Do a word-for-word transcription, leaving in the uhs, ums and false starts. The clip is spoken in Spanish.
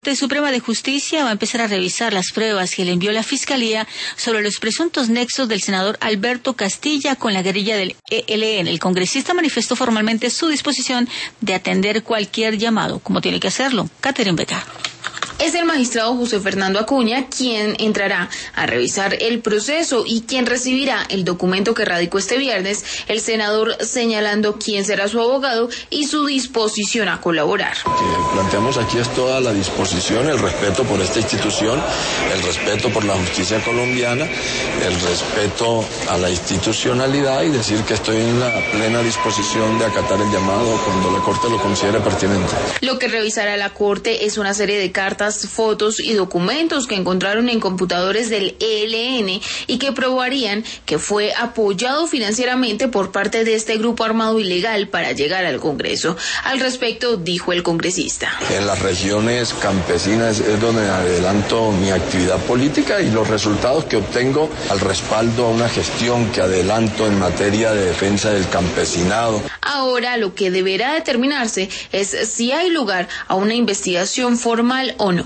La Suprema de Justicia va a empezar a revisar las pruebas que le envió la Fiscalía sobre los presuntos nexos del senador Alberto Castilla con la guerrilla del E L N. El congresista manifestó formalmente su disposición de atender cualquier llamado, como tiene que hacerlo. Catherine Beca. Es el magistrado José Fernando Acuña quien entrará a revisar el proceso y quien recibirá el documento que radicó este viernes el senador, señalando quién será su abogado y su disposición a colaborar. Lo que planteamos aquí es toda la disposición, el respeto por esta institución, el respeto por la justicia colombiana, el respeto a la institucionalidad y decir que estoy en la plena disposición de acatar el llamado cuando la Corte lo considere pertinente. Lo que revisará la Corte es una serie de cartas, fotos y documentos que encontraron en computadores del E L N y que probarían que fue apoyado financieramente por parte de este grupo armado ilegal para llegar al Congreso. Al respecto, dijo el congresista. En las regiones campesinas es donde adelanto mi actividad política y los resultados que obtengo al respaldo a una gestión que adelanto en materia de defensa del campesinado. Ahora lo que deberá determinarse es si hay lugar a una investigación formal o no.